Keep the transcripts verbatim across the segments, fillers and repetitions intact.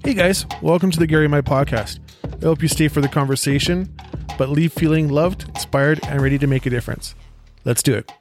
Hey guys, welcome to the Gary My Podcast. I hope you stay for the conversation, but leave feeling loved, inspired, and ready to make a difference. Let's do it.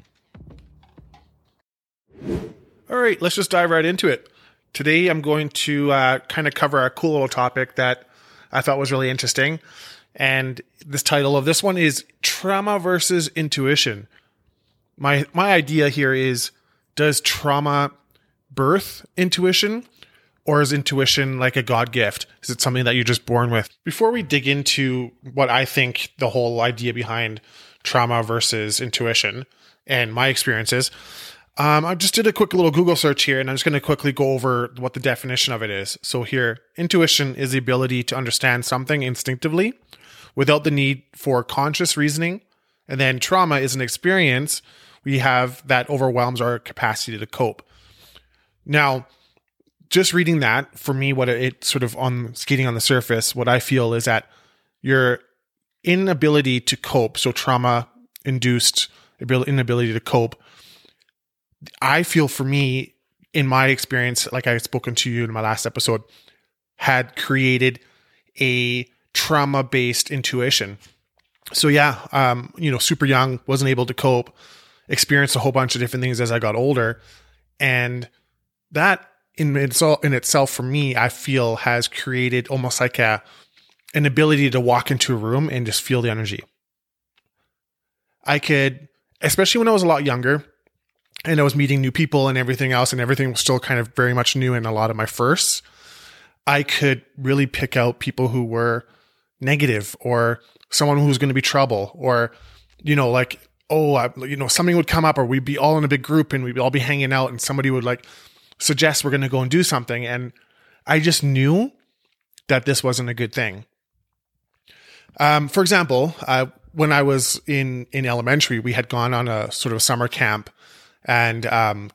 All right, let's just dive right into it. Today I'm going to uh, kind of cover a cool little topic that I thought was really interesting. And this title of this one is Trauma versus Intuition. My my idea here is, does trauma birth intuition? Or is intuition like a God gift? Is it something that you're just born with? Before we dig into what I think the whole idea behind trauma versus intuition and my experiences, um, I just did a quick little Google search here, and I'm just going to quickly go over what the definition of it is. So here, intuition is the ability to understand something instinctively without the need for conscious reasoning. And then trauma is an experience we have that overwhelms our capacity to cope. Now, just reading that, for me, what it sort of on skating on the surface, what I feel is that your inability to cope, so trauma-induced inability to cope, I feel for me, in my experience, like I had spoken to you in my last episode, had created a trauma-based intuition. So yeah, um, you know, super young, wasn't able to cope, experienced a whole bunch of different things as I got older, and that in itself, in itself, for me, I feel has created almost like a an ability to walk into a room and just feel the energy. I could, especially when I was a lot younger and I was meeting new people and everything else, and everything was still kind of very much new in a lot of my firsts, I could really pick out people who were negative or someone who was going to be trouble, or, you know, like, oh, I, you know, something would come up, or we'd be all in a big group and we'd all be hanging out and somebody would like suggest we're going to go and do something. And I just knew that this wasn't a good thing. Um, for example, uh, when I was in, in elementary, we had gone on a sort of summer camp, and um,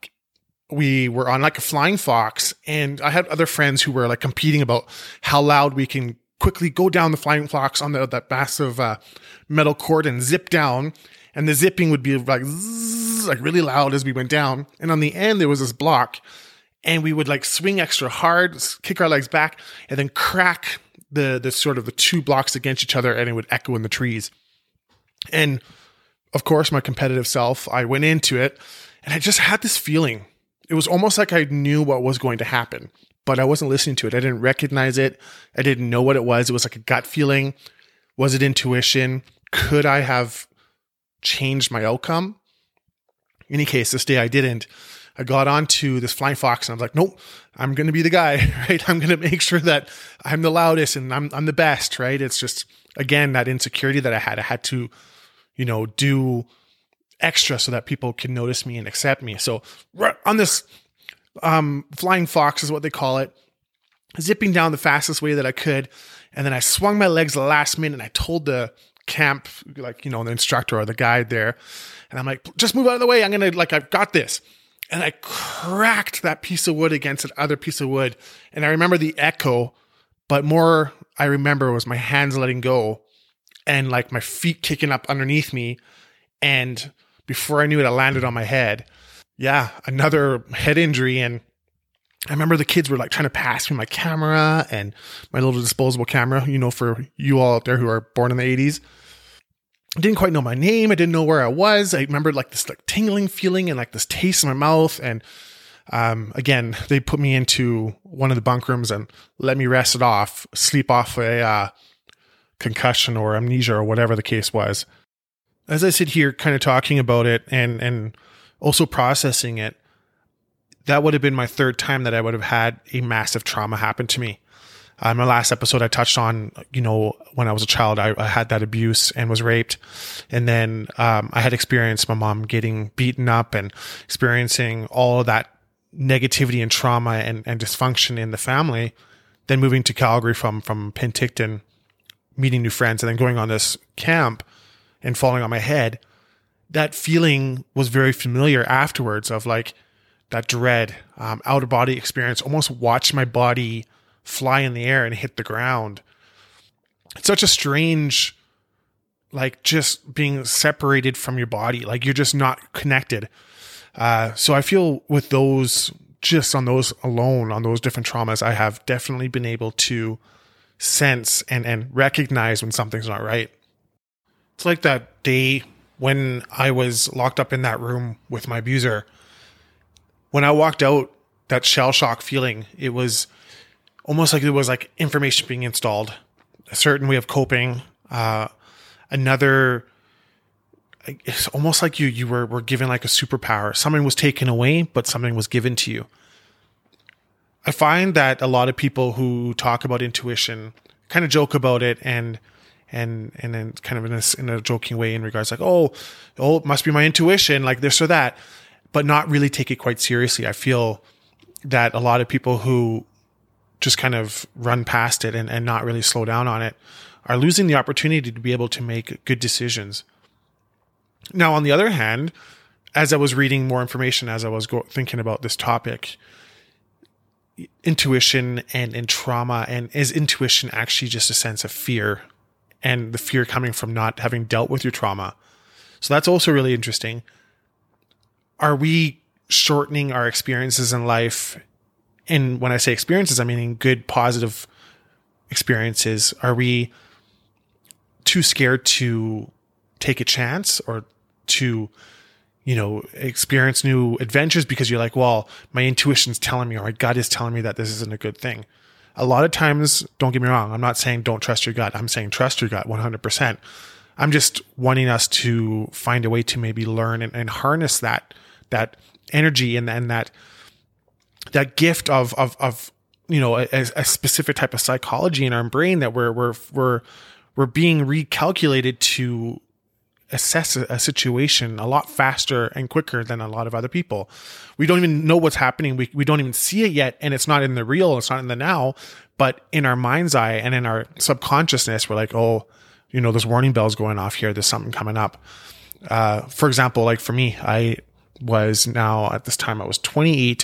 we were on like a flying fox, and I had other friends who were like competing about how loud we can quickly go down the flying fox on the, that massive uh, metal cord and zip down. And the zipping would be like, zzz, like really loud as we went down. And on the end, there was this block, and we would like swing extra hard, kick our legs back, and then crack the, the sort of the two blocks against each other, and it would echo in the trees. And of course, my competitive self, I went into it, and I just had this feeling. It was almost like I knew what was going to happen, but I wasn't listening to it. I didn't recognize it. I didn't know what it was. It was like a gut feeling. Was it intuition? Could I have changed my outcome? In any case, this day I didn't. I got onto this flying fox, and I was like, nope, I'm going to be the guy, right? I'm going to make sure that I'm the loudest and I'm I'm the best, right? It's just, again, that insecurity that I had. I had to, you know, do extra so that people can notice me and accept me. So on this um, flying fox is what they call it, zipping down the fastest way that I could. And then I swung my legs the last minute, and I told the camp, like, you know, the instructor or the guide there, and I'm like, just move out of the way. I'm going to, like, I've got this. And I cracked that piece of wood against another piece of wood. And I remember the echo, but more I remember was my hands letting go and like my feet kicking up underneath me. And before I knew it, I landed on my head. Yeah, another head injury. And I remember the kids were like trying to pass me my camera and my little disposable camera, you know, for you all out there who are born in the eighties. I didn't quite know my name. I didn't know where I was. I remembered like this like tingling feeling and like this taste in my mouth. And um, again, they put me into one of the bunk rooms and let me rest it off, sleep off a uh, concussion or amnesia or whatever the case was. As I sit here kind of talking about it and, and also processing it, that would have been my third time that I would have had a massive trauma happen to me. Uh, in my last episode, I touched on, you know, when I was a child, I, I had that abuse and was raped. And then um, I had experienced my mom getting beaten up and experiencing all of that negativity and trauma and, and dysfunction in the family. Then moving to Calgary from, from Penticton, meeting new friends, and then going on this camp and falling on my head. That feeling was very familiar afterwards, of like that dread, um, out of body experience, almost watched my body fly in the air and hit the ground. It's such a strange, like, just being separated from your body. Like, you're just not connected. Uh, so I feel with those just on those alone, on those different traumas, I have definitely been able to sense and, and recognize when something's not right. It's like that day when I was locked up in that room with my abuser. When I walked out, that shell shock feeling, it was almost like it was like information being installed, a certain way of coping, uh, another, it's almost like you you were, were given like a superpower. Something was taken away, but something was given to you. I find that a lot of people who talk about intuition kind of joke about it and and and then kind of in a, in a joking way in regards like, oh, oh, it must be my intuition, like this or that, but not really take it quite seriously. I feel that a lot of people who just kind of run past it and, and not really slow down on it are losing the opportunity to be able to make good decisions. Now, on the other hand, as I was reading more information, as I was go- thinking about this topic, intuition and, and trauma, and is intuition actually just a sense of fear, and the fear coming from not having dealt with your trauma? So that's also really interesting. Are we shortening our experiences in life? And when I say experiences, I mean good, positive experiences. Are we too scared to take a chance or to, you know, experience new adventures because you're like, well, my intuition's telling me, or my gut is telling me that this isn't a good thing? A lot of times, don't get me wrong, I'm not saying don't trust your gut. I'm saying trust your gut one hundred percent. I'm just wanting us to find a way to maybe learn and, and harness that, that energy and, and that, that gift of, of, of, you know, a, a specific type of psychology in our brain that we're, we're, we're, we're being recalculated to assess a, a situation a lot faster and quicker than a lot of other people. We don't even know what's happening. We we don't even see it yet. And it's not in the real, it's not in the now, but in our mind's eye and in our subconsciousness, we're like, oh, you know, there's warning bells going off here. There's something coming up. Uh, for example, like for me, I was now at this time, I was twenty-eight,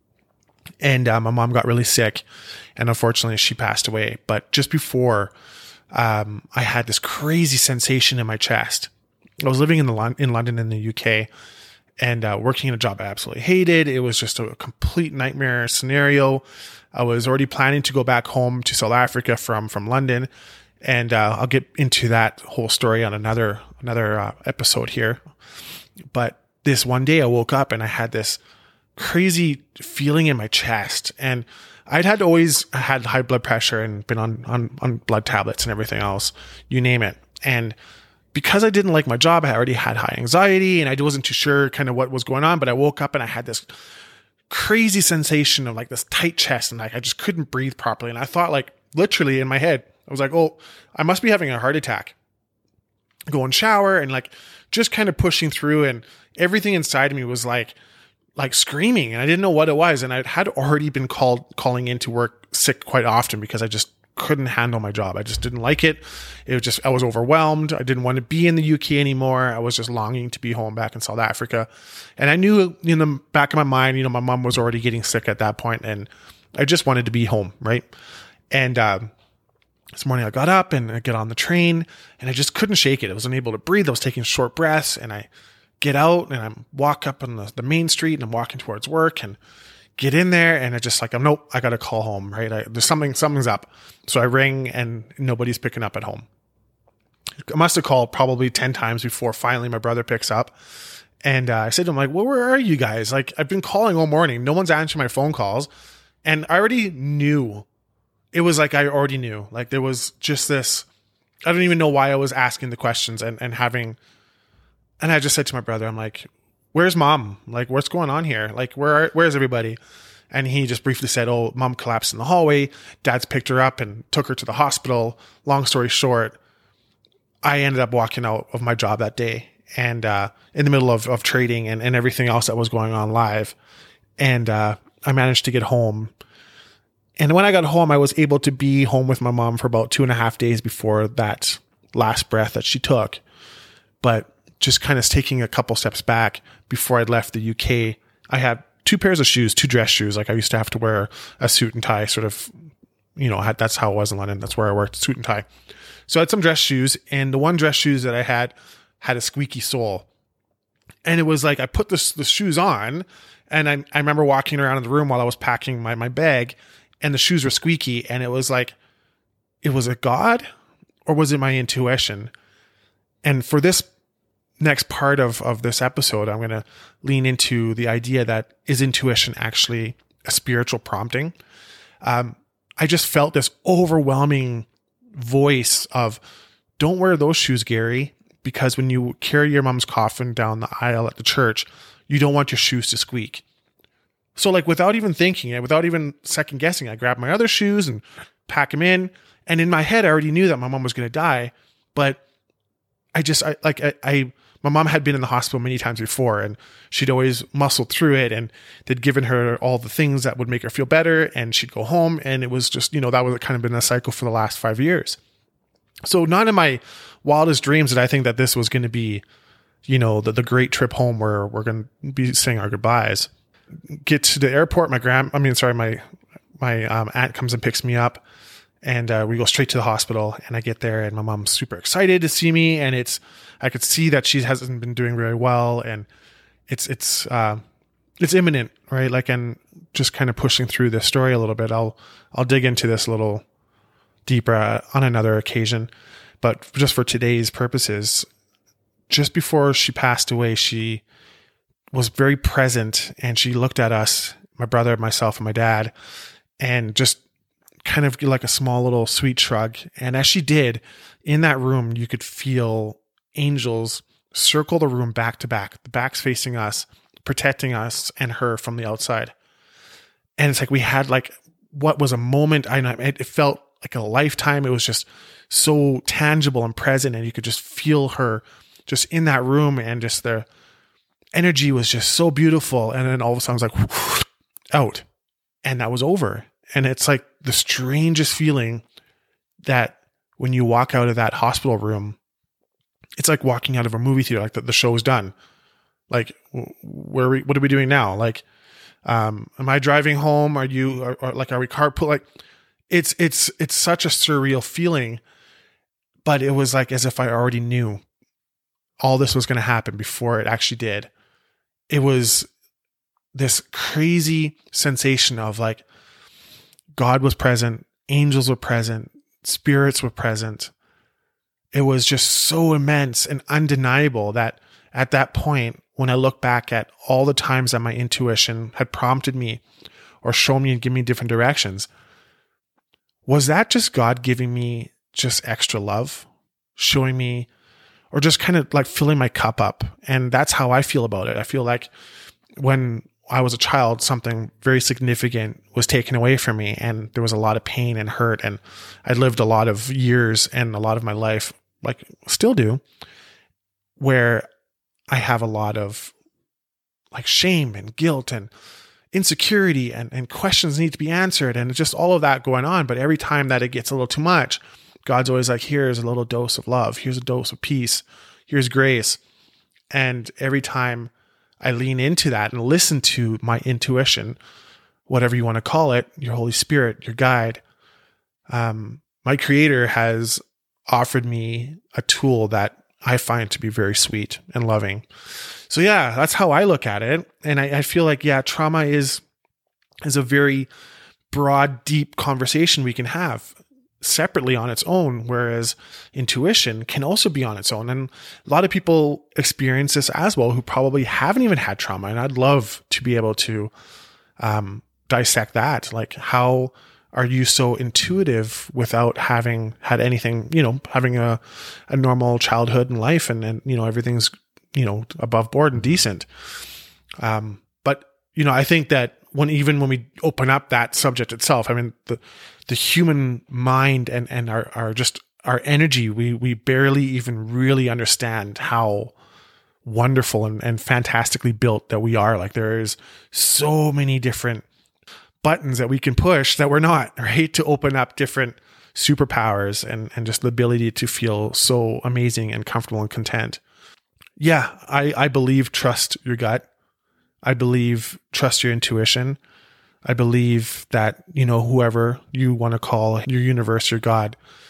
and uh, my mom got really sick, and unfortunately she passed away. But just before, um, I had this crazy sensation in my chest. I was living in the in London in the U K and uh, working in a job I absolutely hated. It was just a complete nightmare scenario. I was already planning to go back home to South Africa from from London, and uh, I'll get into that whole story on another another uh, episode here. But this one day I woke up and I had this crazy feeling in my chest, and I'd had always had high blood pressure and been on on on blood tablets and everything else, you name it. And because I didn't like my job, I already had high anxiety and I wasn't too sure kind of what was going on, but I woke up and I had this crazy sensation of like this tight chest, and like I just couldn't breathe properly. And I thought, like, literally in my head, I was like, oh, I must be having a heart attack. Go and shower and like just kind of pushing through, and everything inside of me was like, like screaming, and I didn't know what it was. And I had already been called, calling into work sick quite often because I just couldn't handle my job. I just didn't like it. It was just, I was overwhelmed. I didn't want to be in the U K anymore. I was just longing to be home back in South Africa. And I knew in the back of my mind, you know, my mom was already getting sick at that point, and I just wanted to be home. Right. And, um, this morning I got up and I get on the train and I just couldn't shake it. I was unable to breathe. I was taking short breaths, and I get out and I walk up on the, the main street, and I'm walking towards work and get in there, and I just like, I'm nope, I got to call home, right? I, there's something, something's up. So I ring and nobody's picking up at home. I must have called probably ten times before finally my brother picks up. And uh, I said to him, like, well, where are you guys? Like, I've been calling all morning. No one's answering my phone calls. And I already knew. It was like, I already knew. Like, there was just this, I don't even know why I was asking the questions and, and having, and I just said to my brother, I'm like, where's mom? Like, what's going on here? Like, where, where's everybody? And he just briefly said, oh, mom collapsed in the hallway. Dad's picked her up and took her to the hospital. Long story short, I ended up walking out of my job that day, and, uh, in the middle of, of trading and, and everything else that was going on live. And, uh, I managed to get home. And when I got home, I was able to be home with my mom for about two and a half days before that last breath that she took. But just kind of taking a couple steps back, before I'd left the U K, I had two pairs of shoes, two dress shoes. Like, I used to have to wear a suit and tie, sort of, you know, I had, that's how it was in London. That's where I worked, suit and tie. So I had some dress shoes, and the one dress shoes that I had had a squeaky sole. And it was like, I put this, the shoes on, And I, I remember walking around in the room while I was packing my, my bag, and the shoes were squeaky. And it was like, it was a God, or was it my intuition? And for this next part of, of this episode, I'm going to lean into the idea that, is intuition actually a spiritual prompting? Um, I just felt this overwhelming voice of, don't wear those shoes, Gary, because when you carry your mom's coffin down the aisle at the church, you don't want your shoes to squeak. So like, without even thinking it, without even second guessing, I grabbed my other shoes and pack them in. And in my head, I already knew that my mom was going to die, but I just, I like, I, I, my mom had been in the hospital many times before, and she'd always muscled through it, and they'd given her all the things that would make her feel better, and she'd go home. And it was just, you know, that was kind of been a cycle for the last five years. So not in my wildest dreams did I think that this was going to be, you know, the, the great trip home where we're going to be saying our goodbyes. Get to the airport. My grand, I mean, sorry, my, my um, aunt comes and picks me up, and uh, we go straight to the hospital. And I get there, and my mom's super excited to see me. And it's, I could see that she hasn't been doing very well, and it's, it's, uh, it's imminent, right? Like, and just kind of pushing through this story a little bit. I'll, I'll dig into this a little deeper uh, on another occasion, but just for today's purposes, just before she passed away, she was very present, and she looked at us, my brother, myself, and my dad, and just kind of like a small little sweet shrug. And as she did, in that room, you could feel angels circle the room back to back, the backs facing us, protecting us and her from the outside. And it's like, we had like, what was a moment, I know it felt like a lifetime. It was just so tangible and present, and you could just feel her just in that room, and just the energy was just so beautiful. And then all of a sudden it was like out, and that was over. And it's like the strangest feeling that when you walk out of that hospital room, it's like walking out of a movie theater, like the, the show is done. Like, where are we, what are we doing now? Like, um, am I driving home? Are you, or, or like, are we carpool? Like, it's, it's, it's such a surreal feeling, but it was like as if I already knew all this was going to happen before it actually did. It was this crazy sensation of like, God was present, angels were present, spirits were present. It was just so immense and undeniable that at that point, when I look back at all the times that my intuition had prompted me or shown me and given me different directions, was that just God giving me just extra love, showing me, or just kind of like filling my cup up? And that's how I feel about it. I feel like when I was a child, something very significant was taken away from me, and there was a lot of pain and hurt, and I lived a lot of years and a lot of my life, like still do, where I have a lot of like shame and guilt and insecurity, and, and questions need to be answered, and just all of that going on. But every time that it gets a little too much, God's always like, here's a little dose of love. Here's a dose of peace. Here's grace. And every time I lean into that and listen to my intuition, whatever you want to call it, your Holy Spirit, your guide, um, my Creator has offered me a tool that I find to be very sweet and loving. So yeah, that's how I look at it. And I, I feel like, yeah, trauma is, is a very broad, deep conversation we can have separately on its own, whereas intuition can also be on its own. And a lot of people experience this as well who probably haven't even had trauma. And I'd love to be able to um, dissect that. Like, how are you so intuitive without having had anything, you know, having a, a normal childhood and life, and, and, you know, everything's, you know, above board and decent. Um, but, you know, I think that when, even when we open up that subject itself, I mean, the, the human mind and, and our, our just our energy, we, we barely even really understand how wonderful and, and fantastically built that we are. Like, there is so many different buttons that we can push that we're not, right? To open up different superpowers and, and just the ability to feel so amazing and comfortable and content. Yeah, I, I believe trust your gut. I believe trust your intuition. I believe that, you know, whoever you want to call your universe, your God,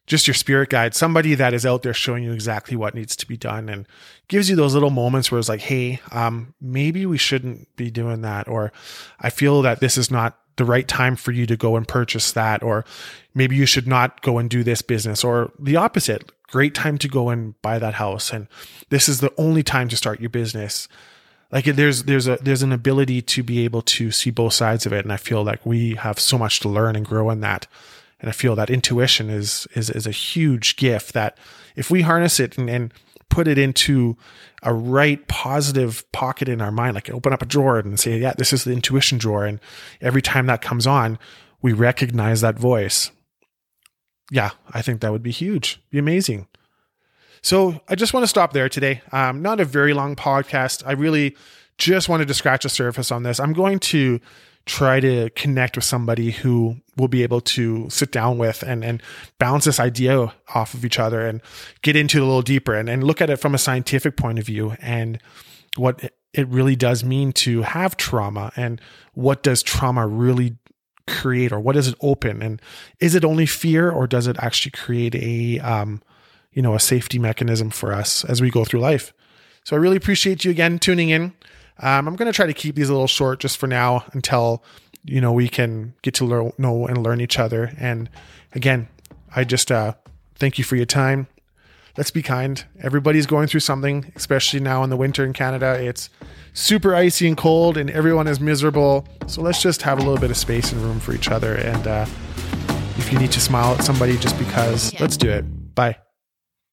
just your spirit guide, somebody that is out there showing you exactly what needs to be done and gives you those little moments where it's like, hey, um, maybe we shouldn't be doing that. Or I feel that this is not the right time for you to go and purchase that. Or maybe you should not go and do this business, or the opposite. Great time to go and buy that house. And this is the only time to start your business. Like there's, there's a, there's an ability to be able to see both sides of it. And I feel like we have so much to learn and grow in that. And I feel that intuition is, is, is a huge gift that if we harness it and, and put it into a right positive pocket in our mind, like open up a drawer and say, yeah, this is the intuition drawer. And every time that comes on, we recognize that voice. Yeah, I think that would be huge. Be amazing. So I just want to stop there today. Um, not a very long podcast. I really just wanted to scratch the surface on this. I'm going to try to connect with somebody who will be able to sit down with and, and bounce this idea off of each other and get into it a little deeper and, and look at it from a scientific point of view and what it really does mean to have trauma and what does trauma really create, or what does it open? And is it only fear, or does it actually create a, um, you know, a safety mechanism for us as we go through life? So I really appreciate you again tuning in. Um, I'm going to try to keep these a little short just for now until, you know, we can get to learn, know and learn each other. And again, I just uh, thank you for your time. Let's be kind. Everybody's going through something, especially now in the winter in Canada. It's super icy and cold and everyone is miserable. So let's just have a little bit of space and room for each other. And uh, if you need to smile at somebody just because, let's do it. Bye.